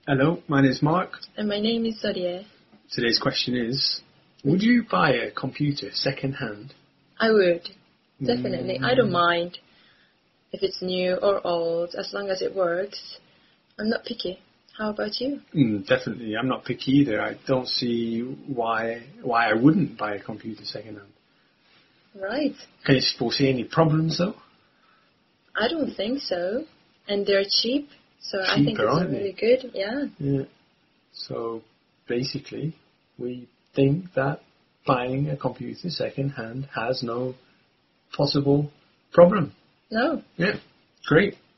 Hello, my name is Mark. And my name is Zodia. Today's question is, would you buy a computer second-hand? I would. Definitely. I don't mind if it's new or old, as long as it works. I'm not picky. How about you? Definitely. I'm not picky either. I don't see why I wouldn't buy a computer second-hand. Right. Can you foresee any problems, though? I don't think so. And they're cheap, so I think Cheaper, it's aren't really good. Yeah. Yeah. So, basically, we think that buying a computer second-hand has no possible problem. No. Yeah. Great.